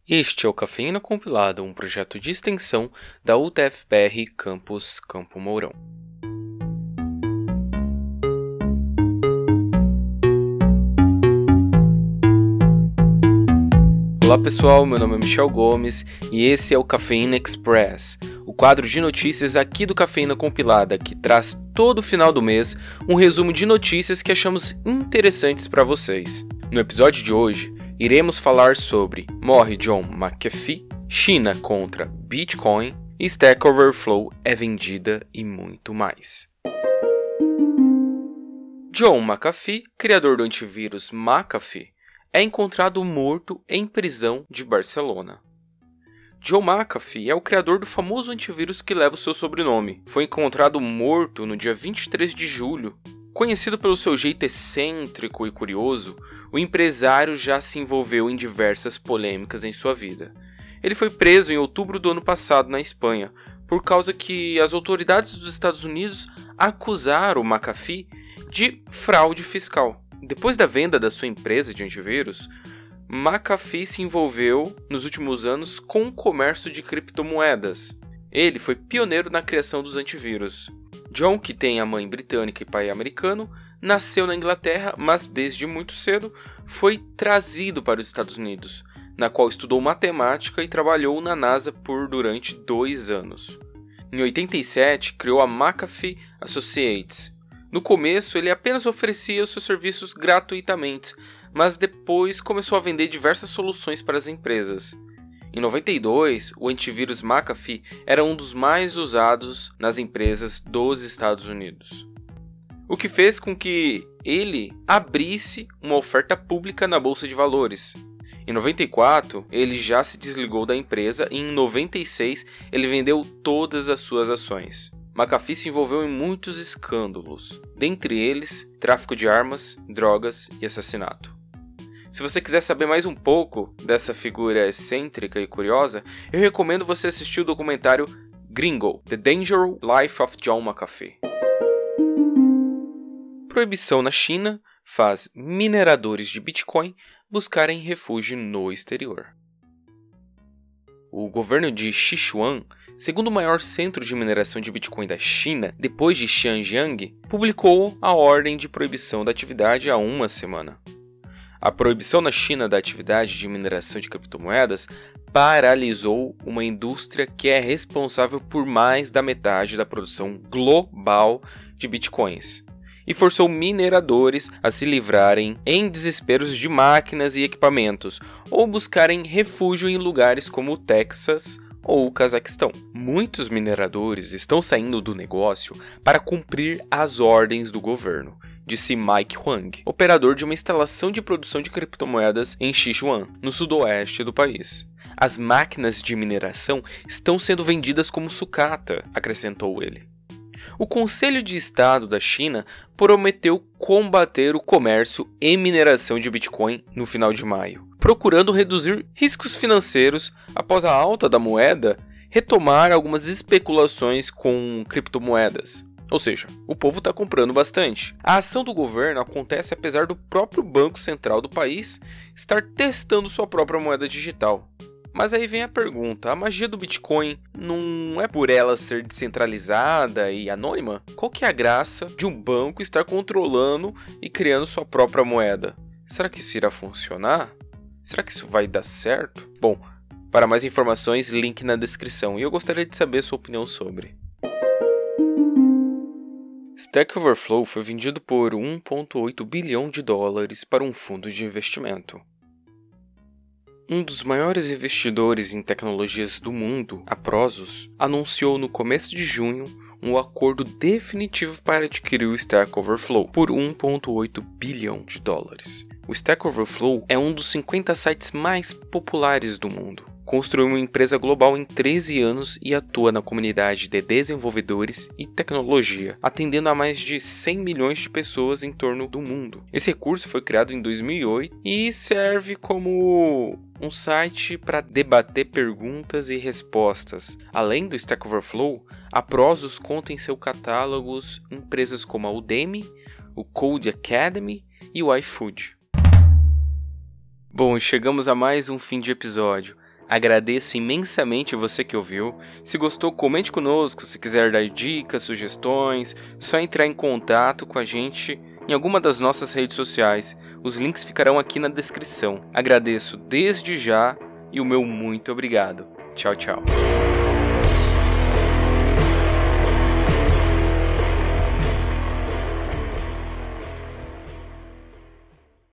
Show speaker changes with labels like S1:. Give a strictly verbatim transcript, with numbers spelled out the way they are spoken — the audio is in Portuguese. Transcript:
S1: Este é o Cafeína Compilada, um projeto de extensão da U T F P R Campus Campo Mourão. Olá pessoal, meu nome é Michel Gomes e esse é o Cafeína Express, o quadro de notícias aqui do Cafeína Compilada, que traz todo final do mês um resumo de notícias que achamos interessantes para vocês. No episódio de hoje, iremos falar sobre morre John McAfee, China contra Bitcoin, Stack Overflow é vendida e muito mais. John McAfee, criador do antivírus McAfee, é encontrado morto em prisão de Barcelona. John McAfee é o criador do famoso antivírus que leva o seu sobrenome. Foi encontrado morto no dia vinte e três de julho. Conhecido pelo seu jeito excêntrico e curioso, o empresário já se envolveu em diversas polêmicas em sua vida. Ele foi preso em outubro do ano passado na Espanha, por causa que as autoridades dos Estados Unidos acusaram o McAfee de fraude fiscal. Depois da venda da sua empresa de antivírus, McAfee se envolveu nos últimos anos com o comércio de criptomoedas. Ele foi pioneiro na criação dos antivírus. John, que tem a mãe britânica e pai americano, nasceu na Inglaterra, mas desde muito cedo foi trazido para os Estados Unidos, na qual estudou matemática e trabalhou na NASA por durante dois anos. Em oitenta e sete, criou a McAfee Associates. No começo, ele apenas oferecia os seus serviços gratuitamente, mas depois começou a vender diversas soluções para as empresas. Em noventa e dois, o antivírus McAfee era um dos mais usados nas empresas dos Estados Unidos, o que fez com que ele abrisse uma oferta pública na Bolsa de Valores. Em noventa e quatro, ele já se desligou da empresa e em noventa e seis ele vendeu todas as suas ações. McAfee se envolveu em muitos escândalos, dentre eles tráfico de armas, drogas e assassinato. Se você quiser saber mais um pouco dessa figura excêntrica e curiosa, eu recomendo você assistir o documentário Gringo, The Dangerous Life of John McAfee. Proibição na China faz mineradores de Bitcoin buscarem refúgio no exterior. O governo de Sichuan, segundo o maior centro de mineração de Bitcoin da China, depois de Xinjiang, publicou a ordem de proibição da atividade há uma semana. A proibição na China da atividade de mineração de criptomoedas paralisou uma indústria que é responsável por mais da metade da produção global de bitcoins e forçou mineradores a se livrarem em desesperos de máquinas e equipamentos ou buscarem refúgio em lugares como o Texas ou o Cazaquistão. Muitos mineradores estão saindo do negócio para cumprir as ordens do governo, disse Mike Huang, operador de uma instalação de produção de criptomoedas em Sichuan, no sudoeste do país. As máquinas de mineração estão sendo vendidas como sucata, acrescentou ele. O Conselho de Estado da China prometeu combater o comércio e mineração de Bitcoin no final de maio, procurando reduzir riscos financeiros após a alta da moeda retomar algumas especulações com criptomoedas. Ou seja, o povo está comprando bastante. A ação do governo acontece apesar do próprio Banco Central do país estar testando sua própria moeda digital. Mas aí vem a pergunta, a magia do Bitcoin não é por ela ser descentralizada e anônima? Qual que é a graça de um banco estar controlando e criando sua própria moeda? Será que isso irá funcionar? Será que isso vai dar certo? Bom, para mais informações, link na descrição. E eu gostaria de saber a sua opinião sobre. Stack Overflow foi vendido por um vírgula oito bilhão de dólares para um fundo de investimento. Um dos maiores investidores em tecnologias do mundo, a Prosus, anunciou no começo de junho um acordo definitivo para adquirir o Stack Overflow por um vírgula oito bilhão de dólares. O Stack Overflow é um dos cinquenta sites mais populares do mundo. Construiu uma empresa global em treze anos e atua na comunidade de desenvolvedores e tecnologia, atendendo a mais de cem milhões de pessoas em torno do mundo. Esse recurso foi criado em dois mil e oito e serve como um site para debater perguntas e respostas. Além do Stack Overflow, a Prosus conta em seu catálogo empresas como a Udemy, o Code Academy e o iFood. Bom, chegamos a mais um fim de episódio. Agradeço imensamente você que ouviu. Se gostou, comente conosco. Se quiser dar dicas, sugestões, só entrar em contato com a gente em alguma das nossas redes sociais. Os links ficarão aqui na descrição. Agradeço desde já e o meu muito obrigado. Tchau, tchau.